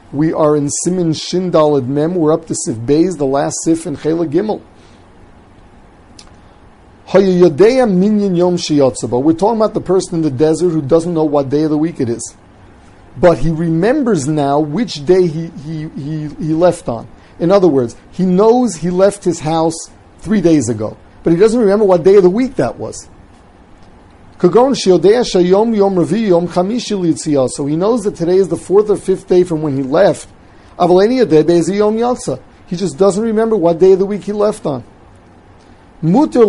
We are in Simin Shin Daled Mem. We're up to Sif Beis, the last Sif in Chela Gimel. Hayayadeya Minyan Yom Shiyotzaba. We're talking about the person in the desert who doesn't know what day of the week it is, but he remembers now which day he left on. In other words, he knows he left his house 3 days ago, but he doesn't remember what day of the week that was. So he knows that today is the 4th or 5th day from when he left. He just doesn't remember what day of the week he left on. So on the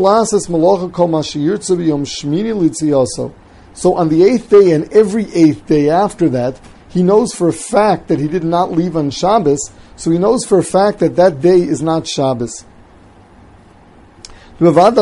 8th day and every 8th day after that, he knows for a fact that he did not leave on Shabbos, so he knows for a fact that that day is not Shabbos. He knows that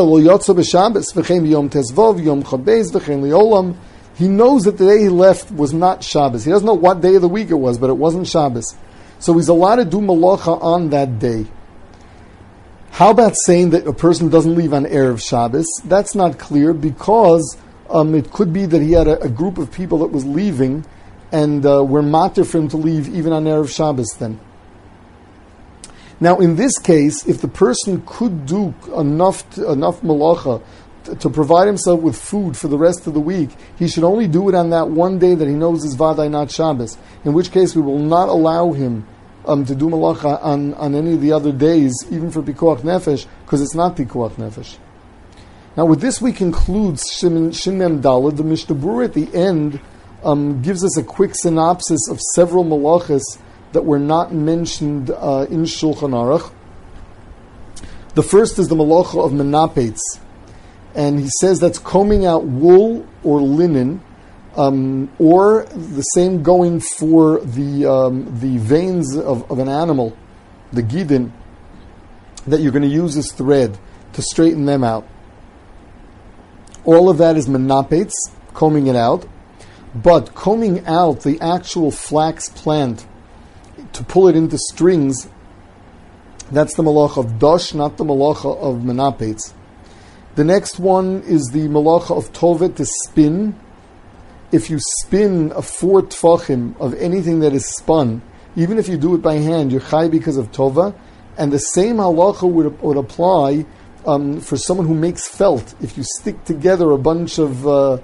the day he left was not Shabbos. He doesn't know what day of the week it was, but it wasn't Shabbos. So he's allowed to do malacha on that day. How about saying that a person doesn't leave on Erev Shabbos? That's not clear because it could be that he had a group of people that was leaving and were matter for him to leave even on Erev Shabbos then. Now, in this case, if the person could do enough malacha to provide himself with food for the rest of the week, he should only do it on that one day that he knows is Vadai, not Shabbos, in which case we will not allow him to do malacha on any of the other days, even for Pikuach Nefesh, because it's not Pikuach Nefesh. Now, with this we conclude Shin Mem Daled. The Mishnah Berurah at the end gives us a quick synopsis of several malachas that were not mentioned in Shulchan Aruch. The first is the malacha of menapetz, and he says that's combing out wool or linen, or the same going for the veins of an animal, the gidin, that you're going to use as thread to straighten them out. All of that is menapetz, combing it out, but combing out the actual flax plant to pull it into strings, that's the malacha of dosh, not the malacha of menapetz. The next one is the malacha of tovet, to spin. If you spin 4 tfachim of anything that is spun, even if you do it by hand, you're chai because of tova. And the same halacha would apply for someone who makes felt. If you stick together a bunch of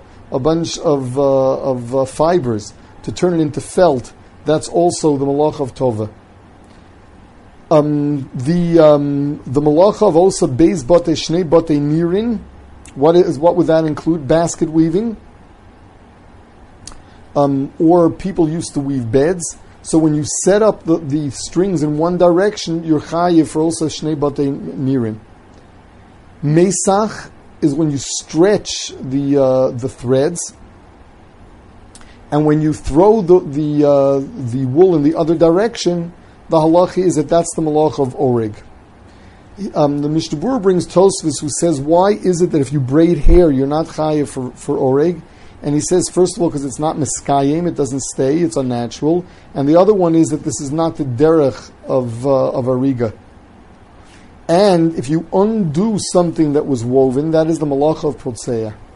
fibers to turn it into felt, that's also the malacha of tova. The malacha of also beis bate shnei bate nirin. What would that include? Basket weaving. Or people used to weave beds. So when you set up the strings in one direction, you're chayiv for also shnei bate nirin. Mesach is when you stretch the threads. And when you throw the wool in the other direction, the halacha is that's the malacha of oreg. The Mishnah Berurah brings Tosfos, who says, why is it that if you braid hair, you're not chayiv for oreg? And he says, first of all, because it's not meskayim, it doesn't stay, it's unnatural. And the other one is that this is not the derech of ariga. And if you undo something that was woven, that is the malacha of protzeah.